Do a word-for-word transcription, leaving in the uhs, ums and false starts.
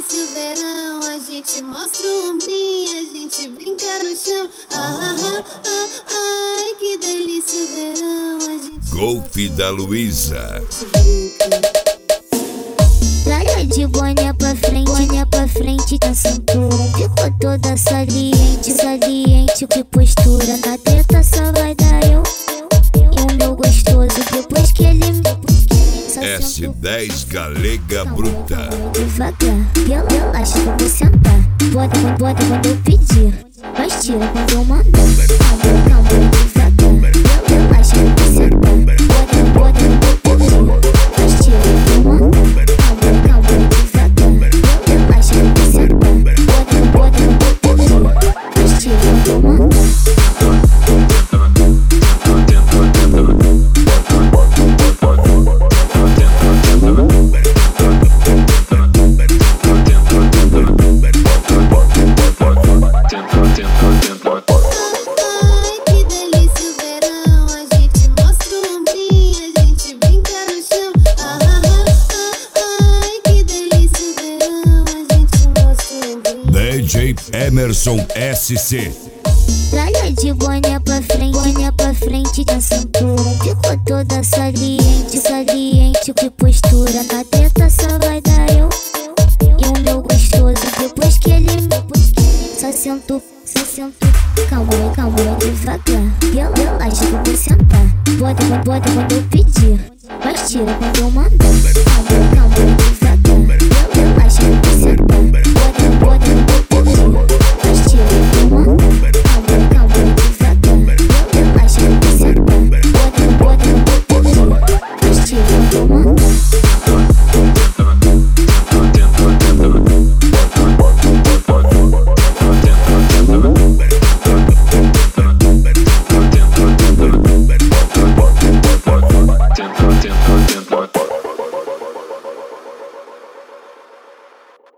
delícia o verão, a gente mostra o ombrinho, a gente brinca no chão. Ah, ah, ah, ah, ai, que delícia o verão, a gente Golfe da Luísa. Praia de boné pra frente, boné pra frente da cintura. Ficou toda saliente, saliente, que postura. Na teta só vai dar eu e o meu gostoso. Depois que ele me S dez Galega Bruta. devagar, relaxa, vou sentar. Bota, bota quando eu pedir, mas tira quando eu mandar. Calma, calma, devagar, relaxa, vou sentar. Bota, bota quando eu pedir, mas tira quando eu mandar. Calma, calma, devagar, relaxa, vou sentar. Bota, bota quando eu pedir, mas tira quando eu mandar. D J Emerson S C. Praia de boné pra frente, boné pra frente da cintura. Ficou toda saliente, saliente, que postura. Na teta só vai dar eu e o meu gostoso. Depois que ele me só sentou.